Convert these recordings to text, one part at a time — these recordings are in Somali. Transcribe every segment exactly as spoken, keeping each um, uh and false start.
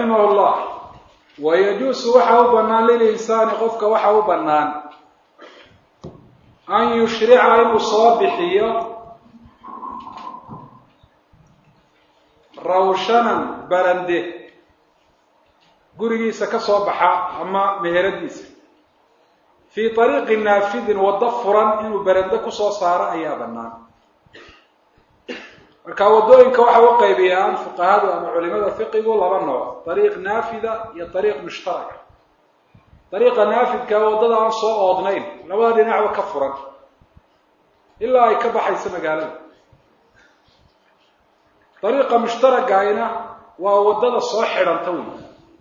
رحمه الله ويجوز وحا بنان للإنسان قفك وحا بنان أن يشرع المصابحية روشنا برنده قريسا كصبحا أما مهرديس في طريق نافذ وضفرا إنه برنده كصوصارا أيها بنان marka wadooyinka waxa uu qaybiyaan fuqahaadu ama culimada fiqigu laba nooc طريق نافذة iyo طريق مشترك طريق نافذka wadada aan soo oodnayn labada dhinacba ka furan ilaa ay ka baxayso magaalada طريق مشترك ayna waa wadada soo xidhanta weey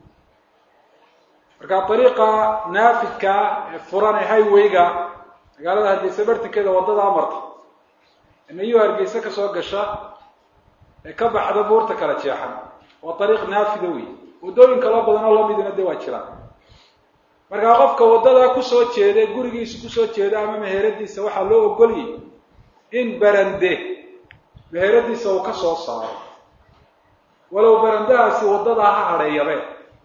marka طريق نافذka furan ee highway-ga magaalada hadii sabartikeeda wadada amarta inay hargeysa ka soo gasha ee ka baxda buurta kala jeexan waa طريق نافذة weey wadooyinka la badan oo la midna de waa jiraan marka qofka wadada ku soo jeeday gurigiisa ku soo jeeday ama meheradiisa waxa loo ogoliyay in barande meheradiisa uu ka soo saaro walow barandaasi wadada ha hareeyabe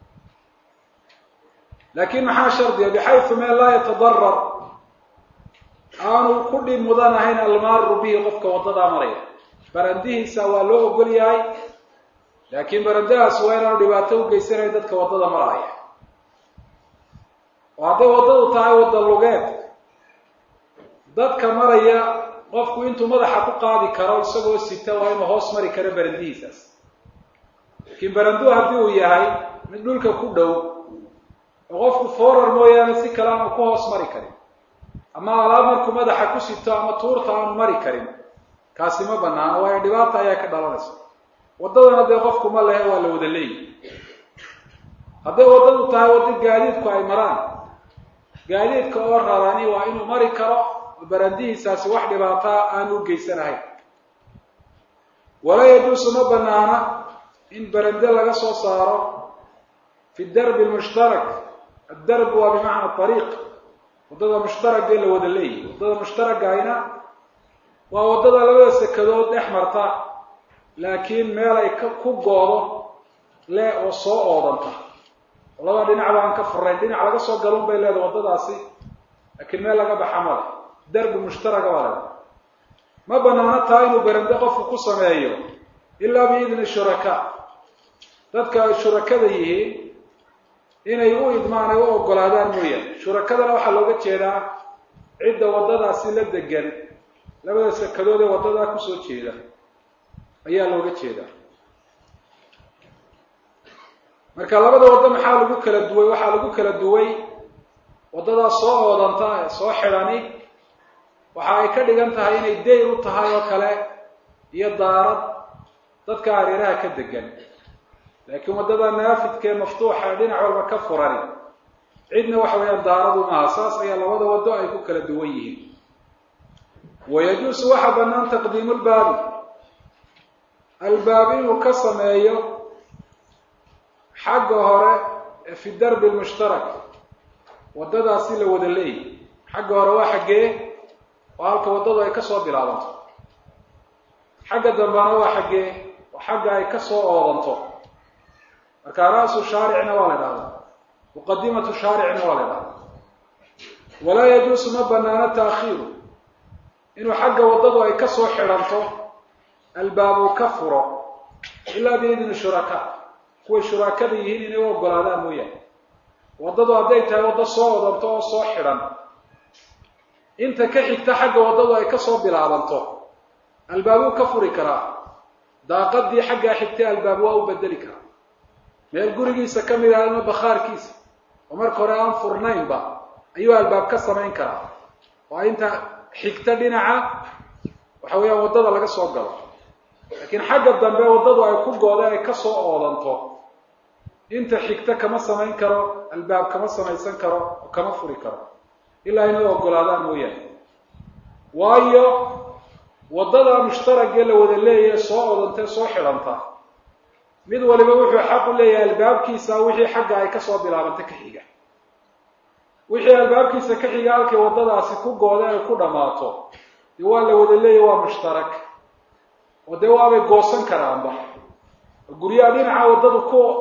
laakiin maxaa shardiya bixayth ma la yatadarrar aanu ku dhib mudanahayn almaaru bihi qofka wadada maraya barandihiisa waa loo ogoliyay laakiin barandaas waa inuu dhibaato u geysanayo dadka wadada maraya وهذا وضعه tahay wada lugeed dadka maraya qofku intuu madaxa ku qaadi karo isagoo sita waa inuu hoos mari karo barandihiisas laakiin barandu hadii uu yahay mid dhulka ku dhow qofku foorar mooyaane si kale aan ku hoos mari karin ama alaab markuu madaxa ku sito ama tuurta aan mari karin kaasi ma banaana waa dhibaato ayaa ka dhalanaysa wadadana de qofku ma leeyahay waa la wada leeyahay hadii wadadu tahay wada gaadiidku ay maraan gaadiidka oo rarani waa inuu mari karo barandihiisaasi wax dhibaato aan u geysanahay wala yajuusu ma banaana in barande laga soo saaro fi darb almushtarak الدرب هو بمعنى الطريق wadada mushtarak ee la wada leeyahay wadada mushtarak ayna waa wadada labada sakadood dhex marta laakiin meel ay ku goodo le oo soo oodanta laba dhinac baan ka furray dhinac laga soo galon bay leedahay wadadaasi laakiin meel laga baxamo darb mushtarak wala ma banaana tahay inuu barande qofku ku sameeyo illa bi idin shuraka dadka shurakada yihiin inay u idmaanay oo ogolaadaan mooyaan shurakadana waxa looga jeedaa cidda wadadaasi la degan labada sakadood ee wadada ku soo jeeda ayaa looga jeedaa marka labada wada maxaa lagu kala duway waxa lagu kala duway wadada soo oodanta soo xirani waxa ay ka dhigan tahay inay deey u tahay oo kale iyo daarad dadka hareeraha ka degan laakiin wadada naafidka maftuuxa dhinac walba ka furani cidna waxa weeyaan daaradu ma asaas ayaa labada wado ay ku kala duwan yihiin ويجوز waxa banaan taqdiim albaab albaab inuu ka sameeyo xagga hore fi darb almushtarak wadadaasi la wada leeyahay xagga hore waa xagee waa halka wadada ay ka soo bilaabanto xagga dambana waa xagee waa xagga ay ka soo oodanto marka raasu shaaricna waa la dhahdaa muqaddimatu shaaricna waa la dhahdaa wala yajuusu ma banaana taakhiiru inuu xagga wadadu ay ka soo xiranto albaabu ka furo illa biidin shuraka kuwa shurakada yihiin inay u ogolaadaan mooyaan wadadu hadday tahay wada soo odanto oo soo xiran inta ka xigta xagga wadadu ay ka soo bilaabanto albaabu ka furi karaa daaqadii xagga xigtay albaabu waa u bedeli karaa meel gurigiisa ka mid ah ama bakhaarkiisa oo marka hore aan furnaynba ayuu albaab ka samayn karaa waa inta xigta dhinaca waxa weeyaan wadada laga soo galo laakiin xagga dambe wadadu ay ku gooday ay ka soo oodanto inta xigta kama samayn karo albaab kama samaysan karo oo kama furi karo ilaa inay ogolaadaan mooyaan waayo wadada mushtaraka la wada leeyahay soo oodantay soo xiranta mid waliba wuxuu xaq u leeyahay albaabkiisa wixii xagga ay ka soo bilaabantay ka xiga wixii albaabkiisa ka xiga halkii wadadaasi ku gooday ay ku dhamaato waa la wada leeyahay waa mushtarak oo de waa bay goosan karaanba guriyaha dhinaca wadadu ku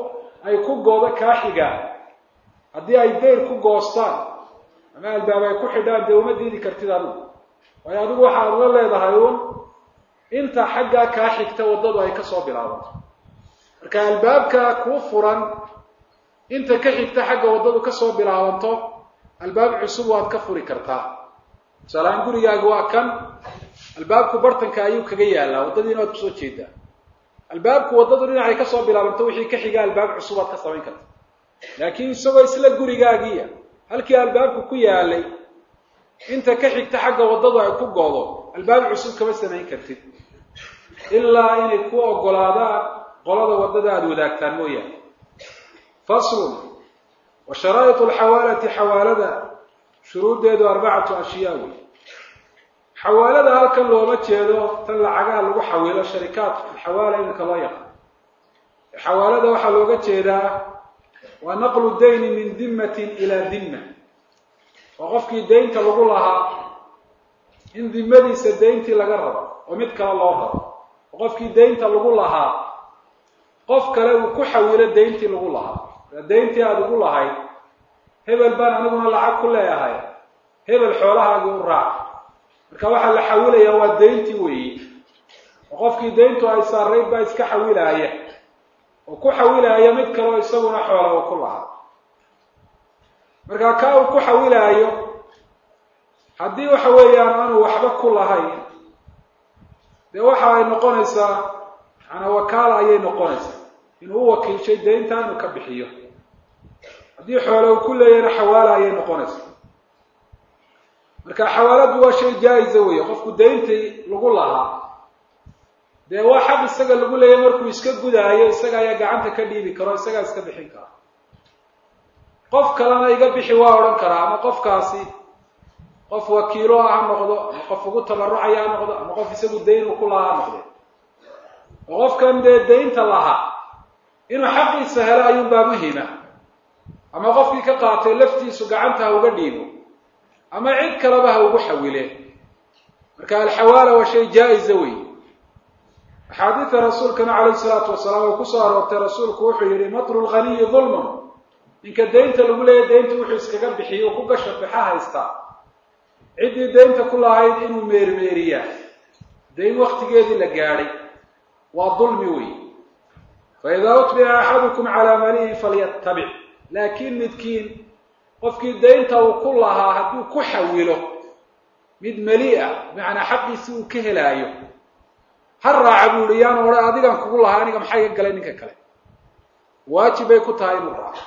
ay ku goodo kaa xigaa haddii ay dayr ku goostaan ama albaab ay ku xidhaan dee uma diidi kartid adigu waayo adigu waxaad la leedahay uun inta xaggaa kaa xigta waddadu ay kasoo bilaabanto marka albaabka kuu furan inta ka xigta xagga waddadu kasoo bilaabanto albaab cusub waad ka furi kartaa tusaalahaan gurigaaga waa kan albaabku bartanka ayuu kaga yaalaa waddadiina waad kusoo jeedaa albaabku waddadu dhinacay kasoo bilaabanto wixii ka xiga albaab cusub waad ka samayn kartaa laakiin isagoo isla gurigaagiiya halkii albaabku ku yaalay inta ka xigta xagga waddadu ay ku goodo albaab cusub kama samayn kartid ilaa inay ku ogolaadaan qolada waddada aada wadaagtaan mooyaane faslun wa sharaa'iط alxawaalati xawaalada shuruuddeedu arbacatu ashyaa wey xawaalada halkan looma jeedo tan lacagaha lagu xawilo sharikaadka alxawaala iminka loo yaqaan xawaalada waxaa looga jeedaa waa naqlu dayni min dimatin ilaa dima oo qofkii daynta lagu lahaa in dimadiisa dayntii laga rabo oo mid kale loo rabo oo qofkii daynta lagu lahaa qof kale uu ku xawilo dayntii lagu lahaa dayntii aada ugu lahayd hebel baan aniguna lacag ku leeyahay hebel xoolahaagii u raac marka waxaa la xawilayaa waa dayntii weeyi oo qofkii dayntu ay saarayd baa iska xawilaaya oo ku xawilaaya mid kale oo isaguna xoola uu ku lahaa marka kaa uu ku xawilaayo haddii waxa weeyaan aanu waxba ku lahayn dee waxa ay noqonaysaa macnaa wakaala ayay noqonaysaa inuu u wakiishay daynta inuu ka bixiyo haddii xoole uu ku leeyahayna xawaala ayay noqonaysaa marka xawaaladu waa shay jaa-isa weeye qofku dayntii lagu lahaa dee waa xaq isaga lagu leeyahay markuu iska gudaayo isaga ayaa gacanta ka dhiibi karo isagaa iska bixin kara qof kalena iga bixi waa odhan karaa ama qofkaasi qof wakiilo ah ha noqdo ama qof ugu tabarucaya ha noqdo ama qof isagu dayn uu ku lahaa ha noqde oo qofkan dee daynta lahaa inuu xaqiisa helo ayuunbaa muhima ama qofkii ka qaatay laftiisu gacanta ha uga dhiibo ama cid kaleba ha ugu xawileen marka alxawaala waa shay jaa-isa wey axaadiida rasuulkana calayhi salaatu wasalaam oo kusoo aroortay rasuulku wuxuu yihi matlu lghaniyi dulmun ninka daynta lagu leeyahy daynta wuxuu iskaga bixiyo o ku gasha bixa haystaa ciddii daynta ku lahayd inuu meermeeriyaa dayn waktigeedii la gaadhay waa dulmi wey faidaa utbica axadukum calaa malihi falyattabic laakiin midkiin qofkii daynta uu ku lahaa hadduu ku xawilo mid meli-a bimacnaa xaqiisii uu ka helaayo ha raaca buu yihi yaan odhan adigan kugu lahaa aniga maxaa iga galay ninka kale waajib bay ku tahay inuu raaco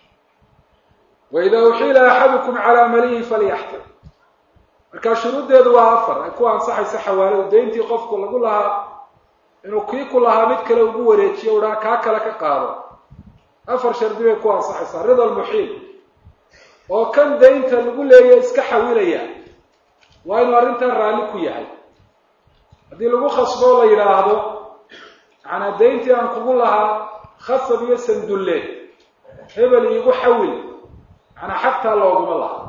waidaa uxiila axadukum calaa malihi falyaxfir markaa shuruuddeedu waa afar ay ku ansaxaysa xawaaladu dayntii qofku lagu lahaa inuu kii ku lahaa mid kale ugu wareejiyo udhaa kaa kale ka qaado afar shardi bay ku ansaxaysaa rida almuxiil oo kan daynta lagu leeya iska xawilaya waa inuu arrintan raalli ku yahay haddii lagu khasboo la yidhaahdo macnaa dayntii aan kugu lahaa khasab iyo sandulle hebel iigu xawil macnaa xagtaa looguma laha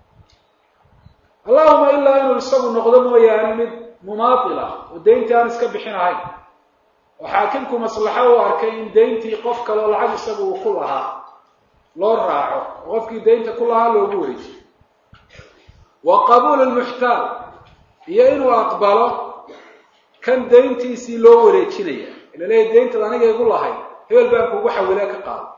allahuma ilaa inuu isagu noqdo mooyaane mid mumaatil ah oo dayntii aan iska bixin ahayn oo xaakimku maslaxo u arkay in dayntii qof kaleo lacag isagu uu ku lahaa loo raaco oo qofkii daynta ku lahaa loogu wareejiyo wa qabuul lmuxtaal iyo inuu aqbalo kan dayntiisii loo wareejinaya ila leeyahy dayntaad aniga igu lahay hebel baan kugu xawilee ka qaado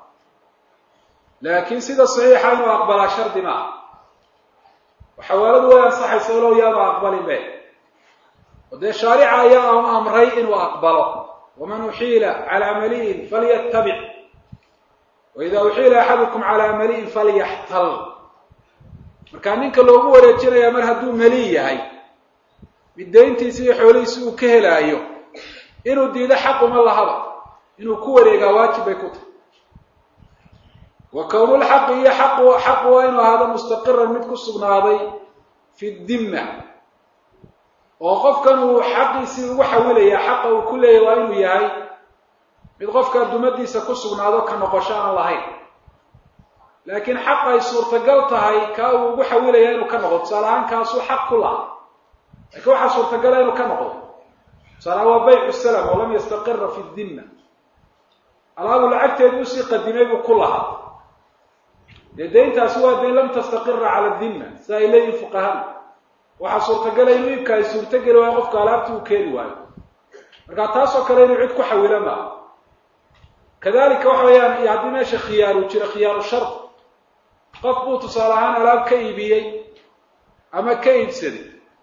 laakiin sida saxiixa inuu aqbalaa shardi ma ah oo xawaaladu way ansaxaysa olow yaanu aqbalin be oo dee shaarica ayaa u amray inuu aqbalo waman uxiila calaa mali'in falyattabic waidaa uxiila axadukum calaa mali'in falyaxtal markaa ninka loogu wareejinayaa mar hadduu mali yahay mid dayntiisi iyo xoolihiisi uu ka helaayo inuu diido xaquma lahaba inuu ku wareegaa waajib bay ku tahay wa kownulxaqi iyo xaqu xaqu waa inuu ahaado mustaqiran mid ku sugnaaday fi dimma oo qofkan uu xaqiisii ugu xawilaya xaqa uu ku leeyahy waa inuu yahay mid qofka dumadiisa ku sugnaado ka noqosho aan lahayn laakiin xaq ay suurtagal tahay kaa uu ugu xawilaya inuu ka noqdo tusaale ahaan kaasuu xaq ku lahaa laakiin waxaa suurtagala inuu ka noqdo tusaale ahaan waa baycu salam oo lam yastaqira fi dimma alaabu lacagteedii usii qadimay buu ku lahaa dee deyntaasi waa dayn lam tastaqira cala dimma sida ay leeyihin fuqahada waxaa suurtagala inuu iibka ay suurtogeli waayo qofka alaabtii uu keeni waayo markaa taasoo kale inuu cid ku xawilo maaha kadalika waxa weeyaan iyo haddii meesha khiyaaru jiro khiyaaru shard qof buu tusaale ahaan alaab ka iibiyey ama ka iibsaday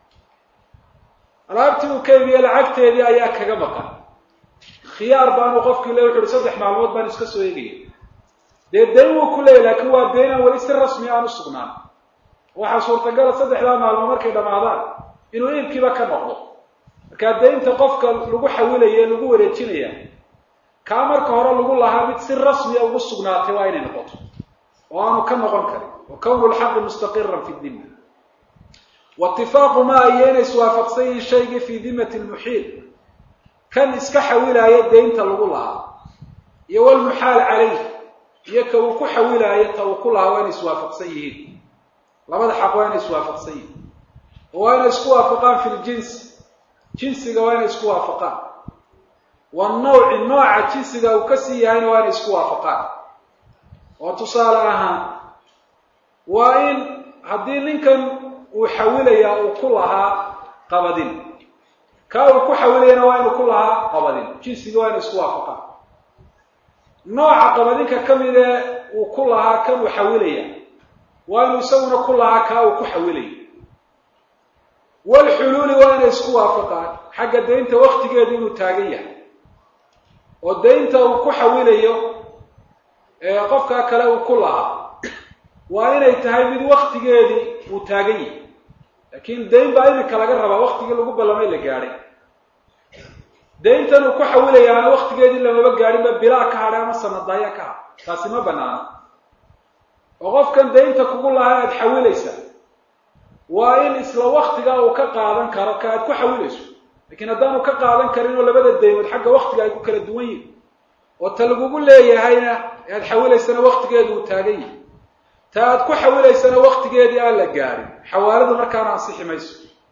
alaabtii uu ka iibiyey lacagteedii ayaa kaga maqan khiyaar baanu qofkii le wuxu uhi saddex maalmood baan iska soo eegaya dee dayn wuu ku leeyahy laakiin waa dayn aan weli si rasmi aan u sugnaan waxaa suurtagala saddexdaa maalmood markay dhammaadaan inuu iibkiiba ka noqdo markaa daynta qofka lagu xawilaye lagu wareejinaya kaa marka hore lagu lahaa mid si rasmiya ugu sugnaatay waa inay noqoto oo aanu ka noqon karin wa kownu lxaqi mustaqiran fi dimma waitifaaqu ma iyo inay iswaafaqsan yihiin shaygii fii dimmati lmuxiil kan iska xawilaayo daynta lagu lahaa iyo walmuxaal calayh iyo ka uu ku xawilaayo ta uu ku lahaa waa inay iswaafaqsan yihiin labada xaq waa inay iswaafaqsan yihiin oo waa inay isku waafaqaan fi ljinsi jinsiga waa inay isku waafaqaan wanawci nooca jinsiga uu kasii yahayna waa inay isku waafaqaan oo tusaale ahaan waa in haddii ninkan uu xawilayaa uu ku lahaa qabadin kaa uu ku xawilayana waa inuu ku lahaa qabadin jinsiga waa inay isku waafaqaan nooca qabadinka ka mid ee uu ku lahaa kan uu xawilaya waa inuu isaguna ku lahaa kaa uu ku xawilayo walxuluuli waa inay isku waafaqaan xagga daynta waktigeedu inuu taagan yahay oo daynta uu ku xawilayo ee qofkaa kale uu ku lahaa waa inay tahay mid waktigeedii uu taagan yahay laakiin dayn baa iminka laga rabaa waktigii lagu ballamay la gaadhay dayntan uu ku xawilayaana waktigeedii lamaba gaadhinba bilaa ka hadhay ama sanadaaya ka hadh taasi ma banaana oo qofkan daynta kugu lahaa aada xawilaysaa waa in isla waktigaa uu ka qaadan karo ka aad ku xawilayso laakiin haddaanu ka qaadan karin oo labada daymood xagga waktiga ay ku kala duwan yihin oo ta lagugu leeyahayna aad xawilaysana waktigeedu uu taagan yahay ta aad ku xawilaysana waktigeedii aan la gaadhin xawaaladu markaana ansixi mayso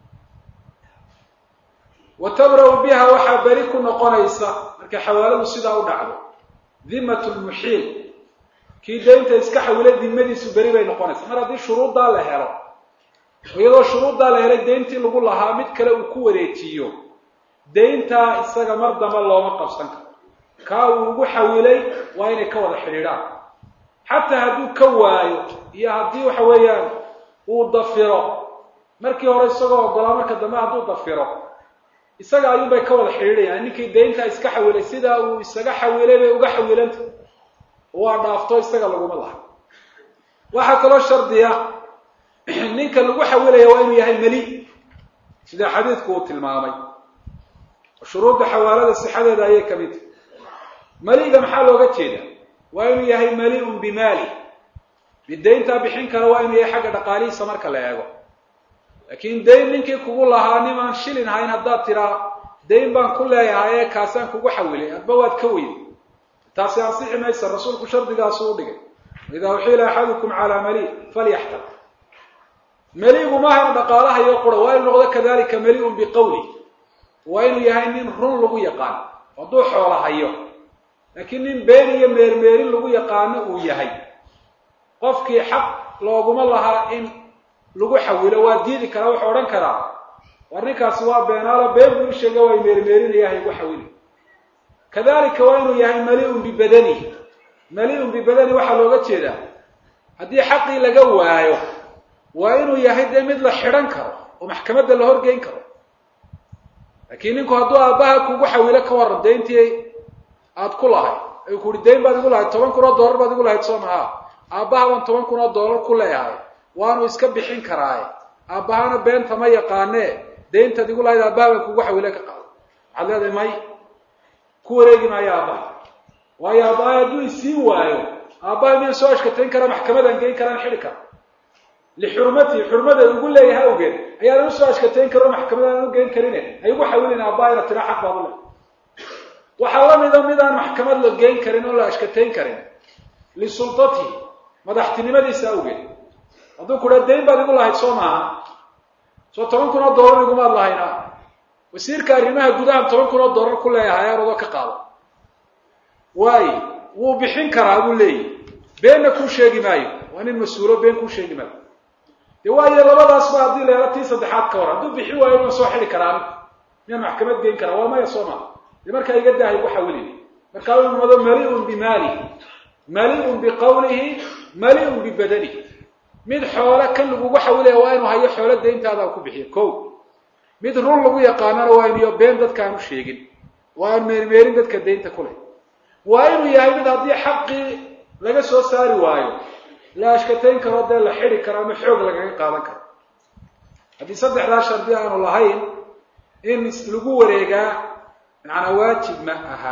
wa tabra'u biha waxaa beri ku noqonaysa markay xawaaladu sidaa u dhacdo dimmatu lmuxiil kii daynta iska xawila dimmadiisu beri bay noqonaysa mar haddii shuruuddaa la helo iyadoo shuruuddaa la helay dayntii lagu lahaa mid kale uu ku wareejiyo dayntaa isaga mar damba looma qabsan karo kaa uu ugu xawilay waa inay ka wada xidhiidhaan xataa hadduu ka waayo iyo haddii waxa weeyaan uu dafiro markii hore isagoo ogolaa marka dambe hadduu dafiro isaga ayuunbay ka wada xidhiidhayaan ninkii dayntaa iska xawilay sidaa uu isaga xawilay bay uga xawilanta waa dhaafto isaga laguma laha waxaa kaloo shardiya ninka lagu xawilaya waa inuu yahay mali sida xadiidku uu tilmaamay shuruudda xawaalada sixadeeda ayay ka mid tahay maliga maxaa looga jeeda waa inuu yahay mali-un bimaali mid dayntaa bixin kara waa inuu yahay xagga dhaqaalihiisa marka la eego laakiin dayn ninkii kugu lahaa nimaan shilin hayn haddaad tiraa dayn baan ku leeyahay ee kaasaan kugu xawilay adba waad ka weyday taasi ansixi maysa rasuulku shardigaasu u dhigay idaa uxiila axadukum calaa mali falyaxtar maligu maaha inu dhaqaalaha iyo qura waa inu noqdo kadalika mali-un biqawli waa inuu yahay nin run lagu yaqaano hadduu xoola hayo laakiin nin been iyo meermeerin lagu yaqaano uu yahay qofkii xaq looguma lahaa in lagu xawilo waa diidi karaa wuxuu odhan karaa war ninkaasi waa beenaalo been buu sheega waa meermeerinaya haygu xawili kadalika waa inuu yahay mali-un bibadani mali-un bibadani waxaa looga jeedaa haddii xaqii laga waayo waa inuu yahay dee mid la xidhan karo oo maxkamadda la horgeyn karo laakiin ninku hadduu aabbaha kugu xawilo ka waran dayntii aada ku lahayd ay ku uhi dayn baad igu lahayd toban kun oo dollar baad igu lahayd soo mahaa aabbaha baan toban kun oo dollar ku leeyahay waanu iska bixin karaaye aabbahana beenta ma yaqaanee dayntaad igu lahayd aabbaha baan kugu xawile ka qaado waxaad leedahay may ku wareegi maayo aabbaha waayo aabbaha hadduu isiin waayo aabbaha miyaan soo ashkatayn karaa maxkamadaan geyn karaan xidhi kara lixurmatii xurmadeed ugu leeyahay awgeed ayaadan usoo ashkatayn karo maxkamadaan u geyn karine ay ugu xawilin aabbaha ina tira xaq baad u leh waxaa la mida midaan maxkamad la geyn karin oo la ashkatayn karin lisultatihi madaxtinimadiisa awgeed hadduu ku dhaa dayn baad igu lahayd soo maaha soo toban kun oo dollar igumaad lahayna wasiirka arrimaha gudaha toban kun oo dollar ku leeyahay aroodoo ka qaado waayo wuu bixin karaa buu leeyahy beenna kuu sheegi maayo waa nin mas-uulo been kuu sheegi maayo dee waayo labadaasba haddii leela tii saddexaad ka hor hadduu bixi waayo inuu soo xili karaa anigu miyaan maxkamad geyn karaa waa maya soo maa dee markaa iga daahay ku xawilin markaa uu mado mali-un bimaalihi mali-un biqawlihi mali-un bibadanihi mid xoole kan lagugu xawilaya waa inuu hayo xoolo dayntaada ku bixiyo ko mid run lagu yaqaanana waa inuyo been dadkaan u sheegin waa aan meermeerin dadka daynta ku leh waa inuu yahay mid haddii xaqii laga soo saari waayo la ashkatayn karo dee la xidi karo ama xoog lagaga qaadan karo haddii saddexdaa shardi aanu lahayn in lagu wareegaa macnaa waajib ma aha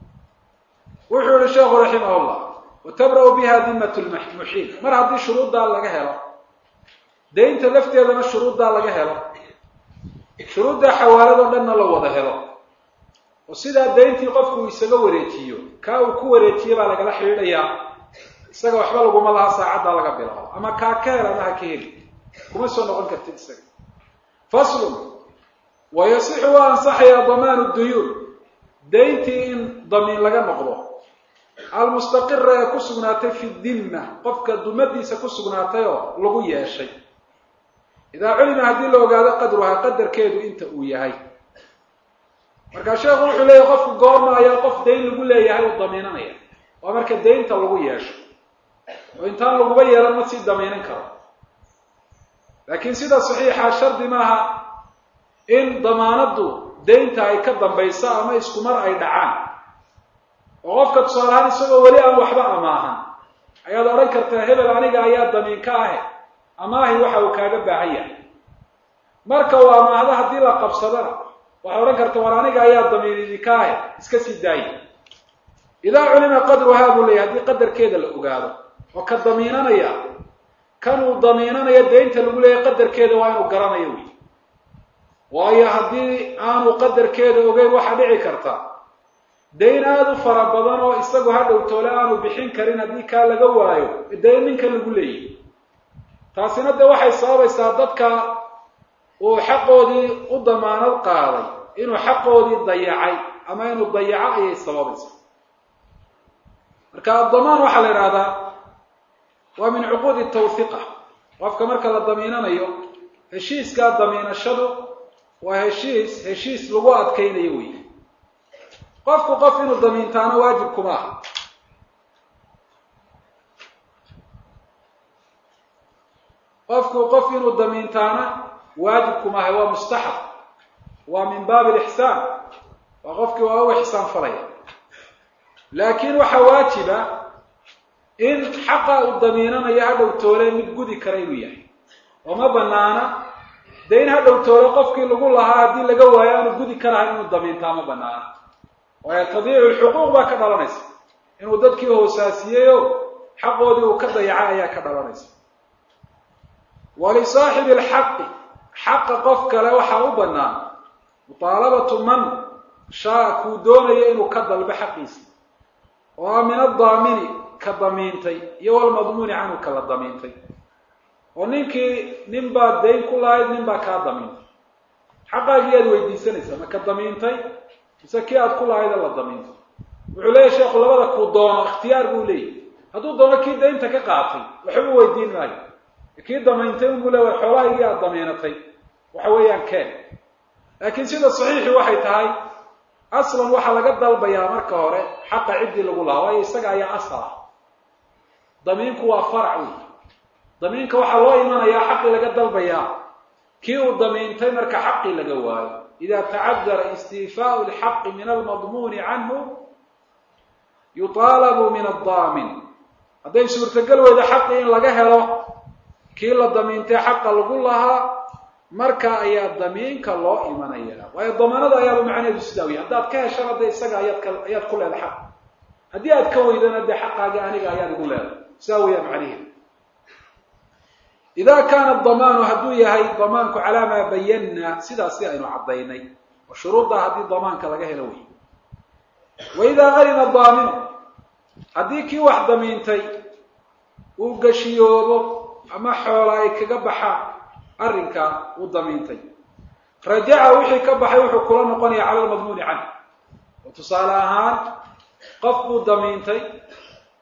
wuxuu yihi sheekhu raximahullah watabra'u biha dimatu lmuxiil mar haddii shuruuddaa laga helo daynta lafteedana shuruuddaa laga helo shuruuddaa xawaaladoo dhanna la wada helo oo sidaa dayntii qofku uu isaga wareejiyo kaa uu ku wareejiye baa lagala xidhiidhayaa isaga waxba laguma laha saacaddaa laga bilaabo ama kaa ka hel ama ha ka heli kuma soo noqon kartid isaga faslun wayasixu waa ansaxayaa damaanu duyuun dayntii in damiin laga noqdo almustaqira ee ku sugnaatay fi dimma qofka dumadiisa ku sugnaatay oo lagu yeeshay idaa culima haddii la ogaado qadruhaa qadarkeedu inta uu yahay markaa sheekhu wuxuu leeyahay qofku goorma ayaa qof dayn lagu leeyahay uu damiinanaya waa marka daynta lagu yeesho oo intaan laguba yeelan ma sii damiinan karo laakiin sida saxiixa shardi maaha in damaanaddu daynta ay ka dambayso ama isku mar ay dhacaan oo qofka tusaale ahaan isagoo weli aan waxba amaahan ayaad odhan kartaa hebel aniga ayaa damiin ka ahe amaahi waxa uu kaaga baahan yahay marka uu amaahdo haddii la qabsadana waxay odhan karta war aniga ayaa damiin idinka ahe iska sii daaya idaa culima qadruhaa buu leeyahy haddii qadarkeeda la ogaado oo ka damiinanaya kan uu damiinanayo daynta lagu leeyahay qadarkeeda waa inuu garanayo wey waayo haddii aanu qadarkeeda ogeyn waxaa dhici karta dayn aada u fara badan oo isagu hadhow toole aanu bixin karin haddii kaa laga waayo dayn ninkan lagu leeyahy taasina de waxay sababaysaa dadka uu xaqoodii u damaanad qaaday inuu xaqoodii dayacay ama inuu dayaco ayay sababaysaa marka addamaan waxaa la idhahdaa waa min cuquudi tawhiqa qofka marka la damiinanayo heshiiskaa damiinashadu waa heshiis heshiis lagu adkaynayo wey qofku qof inuu damiintaana waajib kuma aha qofku qof inuu damiintaana waajib kuma aha waa mustaxab waa min baabi alixsaan waa qofkii waa u ixsaan falaya laakiin waxaa waajiba in xaqa uu damiinanayo hadhow toole mid gudi kara inuu yahay oo ma banaana dayn hadhow toole qofkii lagu lahaa haddii laga waayo aanu gudi karahay inuu damiintaa ma banaana waayo tadiicu lxuquuq baa ka dhalanaysa inuu dadkii hoosaasiyeyo xaqoodii uu ka dayacay ayaa ka dhalanaysa walisaaxibi alxaqi xaqa qof kale waxaa u bannaan mutaalabatu man shaa kuu doonayo inuu ka dalbo xaqiisa oo min addaamini ka damiintay iyo walmadmuuni canhu kala damiintay oo ninkii nin baad dayn ku lahayd nin baa kaa damiintay xaqaagii aad weydiisanaysaa ma ka damiintay mise kii aad ku lahayd la damiintay wuxuu leeyahy sheekhu labada kuu doono ikhtiyaar buu leeyahy hadduu doono kii daynta ka qaatay waxba u weydiin maayo kii damiintay unbuu le war xoolahaygii aad damiinatay waxa weeyaan keen laakiin sida saxiixi waxay tahay aslan waxaa laga dalbayaa marka hore xaqa ciddii lagu lahaa waayo isaga ayaa asal ah damiinku waa farac wey damiinka waxaa loo imanayaa xaqii laga dalbayaa kii uu damiintay marka xaqii laga waayo ida tacadara istiifaau lxaqi min almadmuuni canhu yuطaalabu min addaamin hadday suurtagal weyda xaqii in laga helo kii la damiintay xaqa lagu lahaa marka ayaa damiinka loo imanaya waayo damaanada ayaaba macnaheedu sidaa wey haddaad ka heshana dee isaga ayaad ka ayaad ku leedahay xaq haddii aad ka weydana dee xaqaagii aniga ayaad igu leedahay sidaa weyaa macnaheedu ida kaana damaanu hadduu yahay damaanku calaa maa bayanna sidaasi aynu caddaynay oo shuruuddaa haddii damaanka laga helo wey waidaa qarina daaminu haddii kii wax damiintay uu gashiyoobo ama xoola ay kaga baxaan arrinkaa uu damiintay rajaca wixii ka baxay wuxuu kula noqonaya cala almadmuuni canhu oo tusaale ahaan qof buu damiintay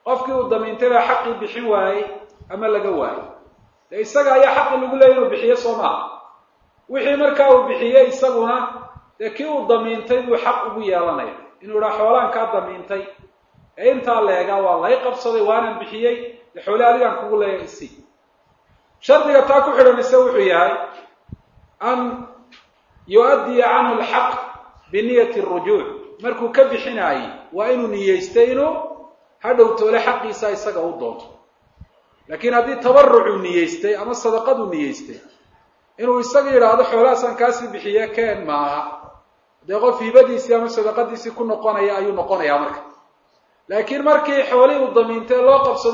qofkii uu damiintay baa xaqii bixin waayey ama laga waayey dee isaga ayaa xaqii lagu leeyay inuu bixiyo soo maaha wixii markaa uu bixiyey isaguna dee kii uu damiintay buu xaq ugu yeelanaya inuu idhaa xoolaan kaa damiintay ee intaa leegaa waa lay qabsaday waanan bixiyey dee xoole adigaan kugu leeya isi shardiga taa ku xidhan ise wuxuu yahay an yu-addiya canhu alxaq biniyati arujuuc markuu ka bixinaayey waa inuu niyeystay inuu hadhow toole xaqiisa isaga u doonto laakiin haddii tabarucuu niyeystay ama sadaqaduu niyeystay inuu isaga yidhaahdo xoolahaasaan kaasii bixiye keen maaha dee qof hibadiisii ama sadaqadiisii ku noqonaya ayuu noqonayaa marka laakiin markii xoolihii uu damiintay loo qabsaday